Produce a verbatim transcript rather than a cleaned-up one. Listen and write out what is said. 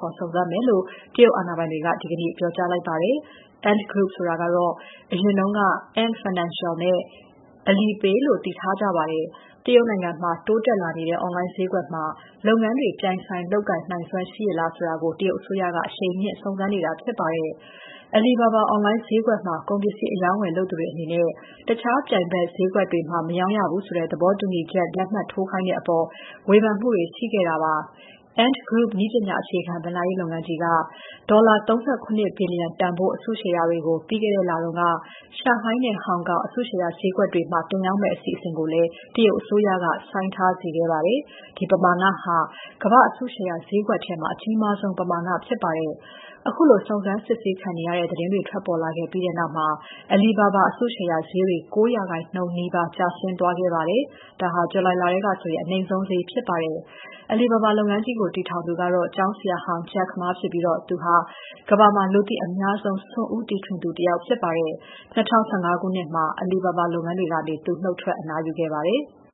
ခေါ်စုံစမ်းမယ်လို့တရုတ်အာဏာပိုင်တွေကဒီကနေ့ပြောကြားလိုက်ပါတယ်။ Ant Group ဆိုတာကတော့အရင်က Ant Financial နဲ့ Alipay လို့သိထားကြပါတယ်။ တရုတ်နိုင်ငံမှာတိုးတက်လာနေတဲ့ Online ဈေးကွက်မှာလုပ်ငန်းတွေပြိုင်ဆိုင်လုပ်ကိုင်နိုင်စွမ်းရှိရဲ့လားဆိုတာကို တရုတ်အစိုးရကအရှိန်မြှင့်စုံစမ်းနေတာဖြစ်ပါတယ်။ Alibaba Online ဈေးကွက်မှာ ကုန်ပစ္စည်းအရောင်းအဝယ်လုပ်သူတွေအနေနဲ့ တခြားပြိုင်ဘက်ဈေးကွက်တွေမှာ မရောင်းရဘူးဆိုတဲ့ သဘောတူညီချက်လက်မှတ်ထိုးခိုင်းတဲ့အပေါ် ဝေဖန်မှုတွေရှိခဲ့တာပါ။ Ant Group နည်းပညာအခြေခံဘဏ္ဍာရေးလုပ်ငန်းကြီးက ဒေါ်လာ ၃၇ ဘီလျံတန်ဖိုးအစုရှယ်ယာတွေကို ပြီးခဲ့တဲ့လက Shanghai နဲ့ Hong Kong အစုရှယ်ယာဈေးကွက်တွေမှာ တင်ရောင်းမယ့်အစီအစဉ်ကိုလည်း တရုတ်အစိုးရက ဆိုင်းထားစေခဲ့ပါတယ်။ ဒီပမာဏဟာ ကမ္ဘာ့အစုရှယ်ယာဈေးကွက်ထဲမှာ အကြီးမားဆုံးပမာဏဖြစ်ပါတယ်။ ခုလိုစုံစမ်းစစ်ဆေးခံနေရတဲ့သတင်းတွေထွက်ပေါ်လာခဲ့ပြီးနောက် Alibaba အစုရှယ်ယာဈေးတွေ ၉% နီးပါးကျဆင်းသွားခဲ့ပါတယ်။ ဒါဟာ ဇူလိုင်လထဲကဆိုရင် အနိမ့်ဆုံးဈေးဖြစ်ပါတယ်။ Alibaba လုပ်ငန်းကြီးကိုတည်ထောင်သူကတော့ ကျောင်းဆရာဟောင်း Jack Ma ဖြစ်ပြီး သူဟာ ကမ္ဘာမှာလူသိအများဆုံး စွန့်ဦးတီထွင်သူတယောက်ဖြစ်ပါတယ်။ ၂၀၁၅ ခုနှစ်မှာ Alibaba လုပ်ငန်းတွေကနေ သူနုတ်ထွက်အနားယူခဲ့ပါတယ်။